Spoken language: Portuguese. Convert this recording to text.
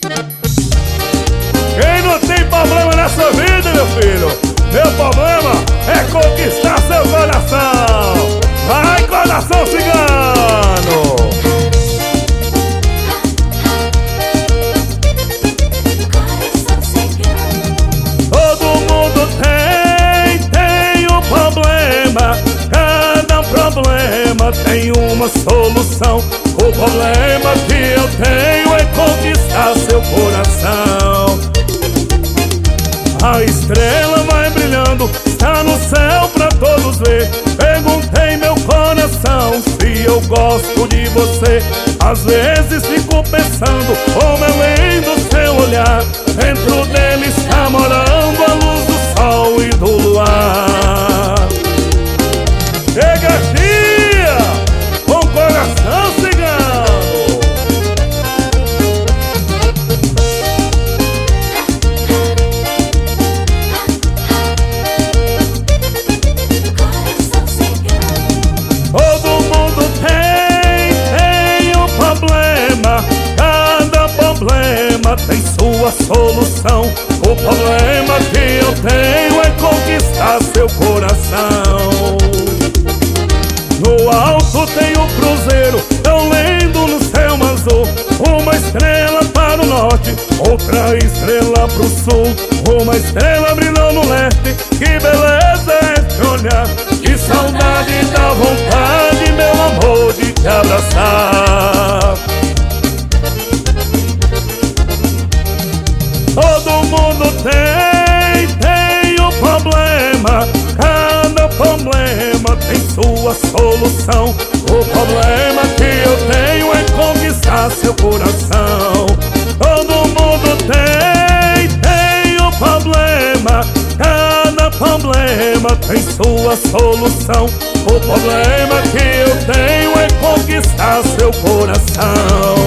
Quem não tem problema nessa vida, meu filho? Meu problema é conquistar seu coração. Vai, coração cigano! Todo mundo tem um problema. Cada problema tem uma solução. O problema que eu tenho é conquistar seu coração. A estrela vai brilhando, está no céu pra todos ver. Perguntei meu coração se eu gosto de você. Às vezes fico pensando como é lindo seu olhar. Dentro dele está morando a luz do sol e do luar. Chega dia com o coração cigano. Todo mundo tem um problema. Cada problema tem sua solução. O problema que eu tenho é conquistar seu coração. No alto tem um cruzeiro tão lindo no céu azul. Uma estrela para o norte, outra estrela pro sul. Uma estrela brilhou no leste, que beleza é esse olhar. Que saudade dá vontade, meu amor, de te abraçar. Todo mundo tem um problema. Cada problema tem sua solução. O problema que eu tenho é conquistar seu coração. Todo mundo tem um problema. Cada problema tem sua solução. O problema que eu tenho é conquistar seu coração.